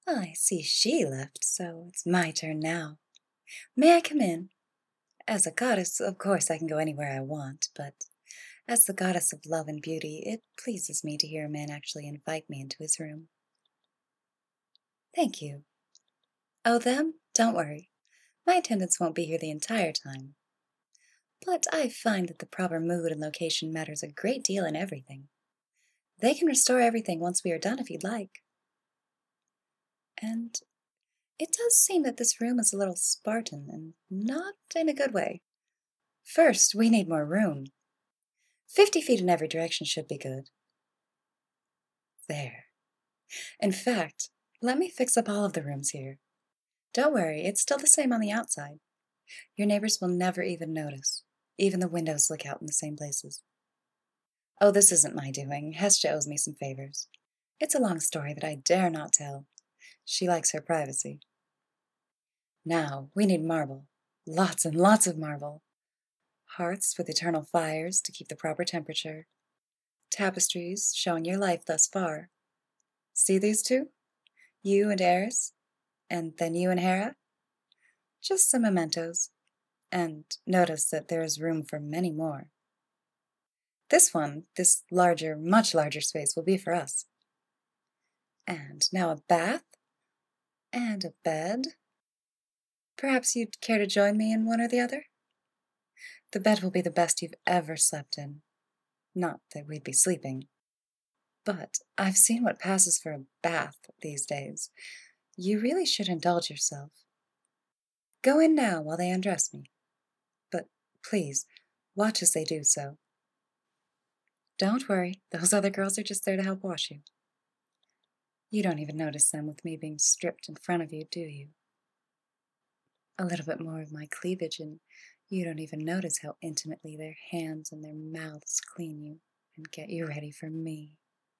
I see she left, so it's my turn now. May I come in? As a goddess, of course I can go anywhere I want, but as the goddess of love and beauty, it pleases me to hear a man actually invite me into his room. Thank you. Oh, them? Don't worry. My attendants won't be here the entire time. But I find that the proper mood and location matters a great deal in everything. They can restore everything once we are done if you'd like. And it does seem that this room is a little Spartan and not in a good way. First, we need more room. 50 feet in every direction should be good. There. In fact, let me fix up all of the rooms here. Don't worry, it's still the same on the outside. Your neighbors will never even notice. Even the windows look out in the same places. Oh, this isn't my doing. Hestia owes me some favors. It's a long story that I dare not tell. She likes her privacy. Now, we need marble. Lots and lots of marble. Hearths with eternal fires to keep the proper temperature. Tapestries showing your life thus far. See these two? You and Eris? And then you and Hera? Just some mementos. And notice that there is room for many more. This larger, much larger space will be for us. And now a bath and a bed. Perhaps you'd care to join me in one or the other? The bed will be the best you've ever slept in. Not that we'd be sleeping. But I've seen what passes for a bath these days. You really should indulge yourself. Go in now while they undress me. But please, watch as they do so. Don't worry, those other girls are just there to help wash you. You don't even notice them with me being stripped in front of you, do you? A little bit more of my cleavage and you don't even notice how intimately their hands and their mouths clean you and get you ready for me.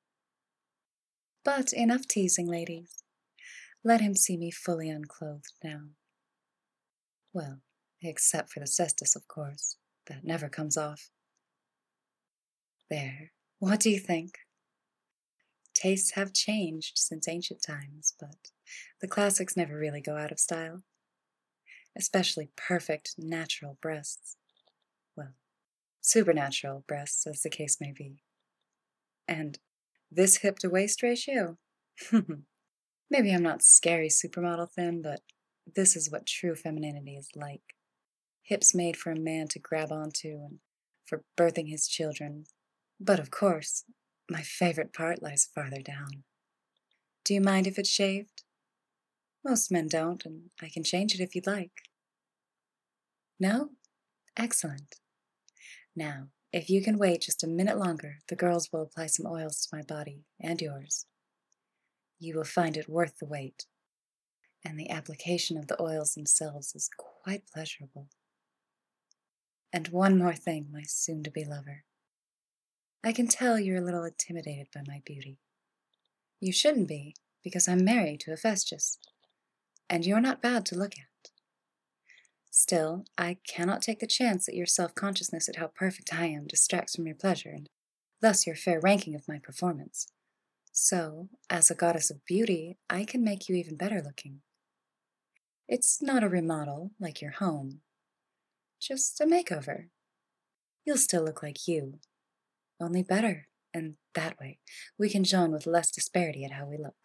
But enough teasing, ladies. Let him see me fully unclothed now. Well, except for the cestus, of course. That never comes off. There. What do you think? Tastes have changed since ancient times, but the classics never really go out of style. Especially perfect, natural breasts. Well, supernatural breasts, as the case may be. And this hip-to-waist ratio? Maybe I'm not scary supermodel thin, but this is what true femininity is like. Hips made for a man to grab onto and for birthing his children. But of course, my favorite part lies farther down. Do you mind if it's shaved? Most men don't, and I can change it if you'd like. No? Excellent. Now, if you can wait just a minute longer, the girls will apply some oils to my body and yours. You will find it worth the wait, and the application of the oils themselves is quite pleasurable. And one more thing, my soon-to-be lover. I can tell you're a little intimidated by my beauty. You shouldn't be, because I'm married to Hephaestus, and you're not bad to look at. Still, I cannot take the chance that your self-consciousness at how perfect I am distracts from your pleasure, and thus your fair ranking of my performance. So, as a goddess of beauty, I can make you even better looking. It's not a remodel, like your home. Just a makeover. You'll still look like you, only better, and that way we can join with less disparity at how we look.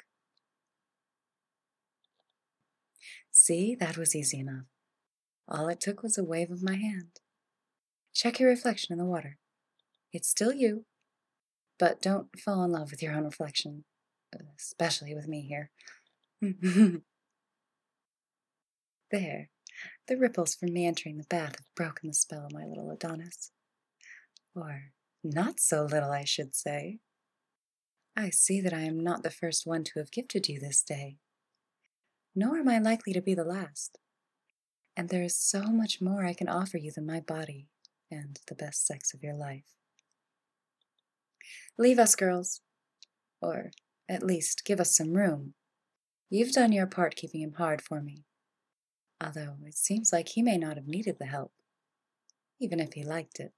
See, that was easy enough. All it took was a wave of my hand. Check your reflection in the water. It's still you, but don't fall in love with your own reflection, especially with me here. There, the ripples from me entering the bath have broken the spell, my little Adonis. Or not so little, I should say. I see that I am not the first one to have gifted you this day, nor am I likely to be the last. And there is so much more I can offer you than my body and the best sex of your life. Leave us, girls. Or, at least, give us some room. You've done your part keeping him hard for me. Although it seems like he may not have needed the help, even if he liked it.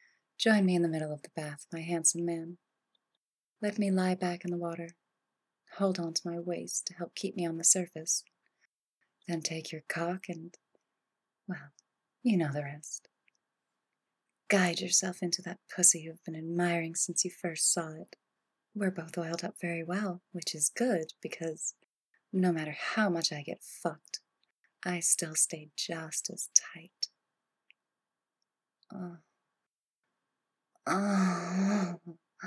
Join me in the middle of the bath, my handsome man. Let me lie back in the water. hold on to my waist to help keep me on the surface. Then take your cock and, well, you know the rest. Guide yourself into that pussy you've been admiring since you first saw it. We're both oiled up very well, which is good because no matter how much I get fucked, I still stay just as tight. Oh, oh,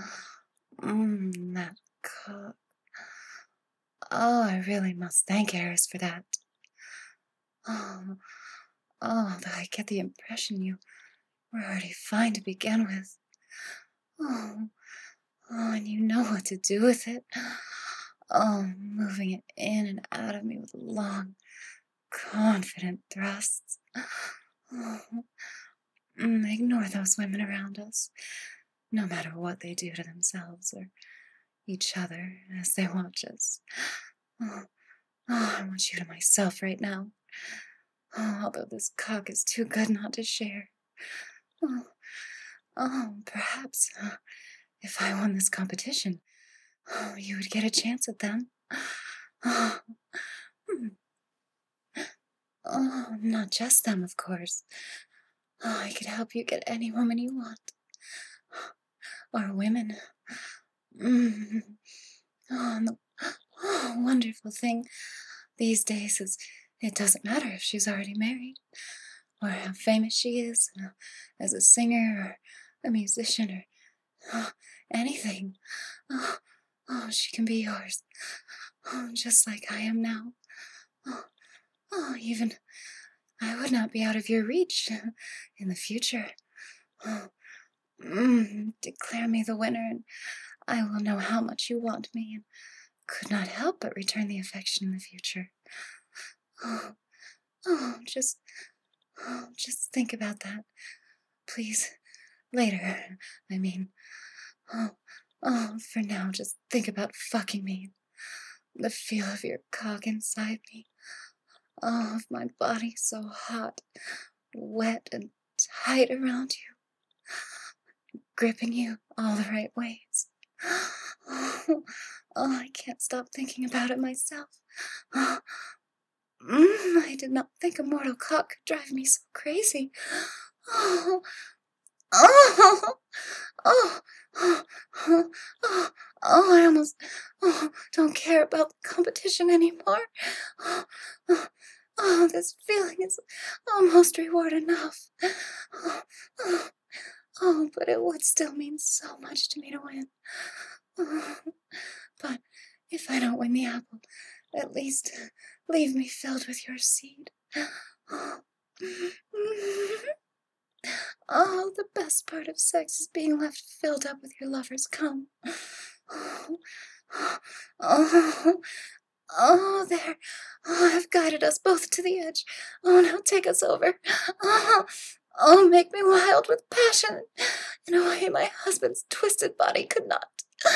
that cock. Oh, I really must thank Eris for that. Oh, though I get the impression you were already fine to begin with. Oh, and you know what to do with it. Oh, moving it in and out of me with long, confident thrusts. Oh, ignore those women around us, no matter what they do to themselves or each other as they watch us. Oh, I want you to myself right now. Oh, although this cock is too good not to share. Perhaps if I won this competition, you would get a chance at them. Not just them, of course. I could help you get any woman you want. Or women. And the wonderful thing these days is it doesn't matter if she's already married, or how famous she is as a singer or a musician or anything. She can be yours, just like I am now. Even I would not be out of your reach in the future. Declare me the winner, and I will know how much you want me, and could not help but return the affection in the future. Just think about that, please. Later, I mean. For now, just think about fucking me. The feel of your cock inside me. Of my body so hot, wet, and tight around you. Gripping you all the right ways. I can't stop thinking about it myself. I did not think a mortal cock could drive me so crazy. Oh, oh, oh, oh, oh, I almost don't care about the competition anymore. This feeling is almost reward enough. But it would still mean so much to me to win. But if I don't win the apple, at least leave me filled with your seed. The best part of sex is being left filled up with your lover's cum. There. I've guided us both to the edge. Now take us over. Make me wild with passion in a way my husband's twisted body could not.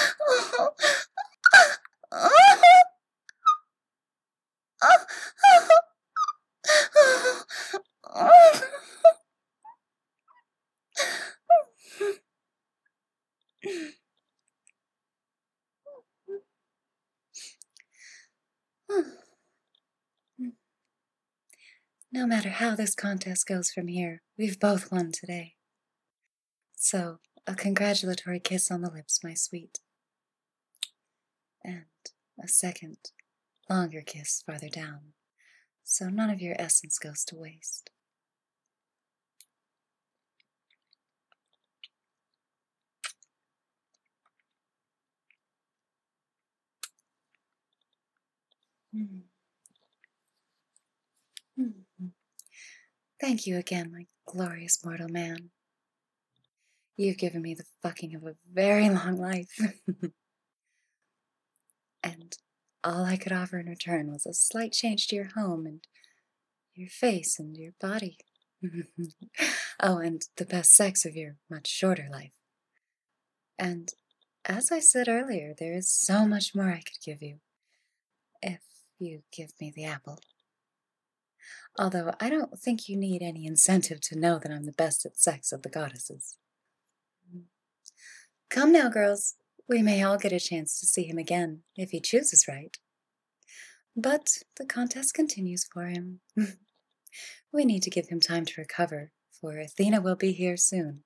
No matter how this contest goes from here, we've both won today. So, a congratulatory kiss on the lips, my sweet. And a second, longer kiss farther down, so none of your essence goes to waste. Thank you again, my glorious mortal man. You've given me the fucking of a very long life. And all I could offer in return was a slight change to your home and your face and your body. And the best sex of your much shorter life. And as I said earlier, there is so much more I could give you, if you give me the apple. Although I don't think you need any incentive to know that I'm the best at sex of the goddesses. Come now, girls. We may all get a chance to see him again if he chooses right. But the contest continues for him. We need to give him time to recover, for Athena will be here soon.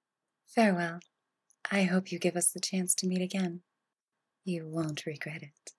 Farewell. I hope you give us the chance to meet again. You won't regret it.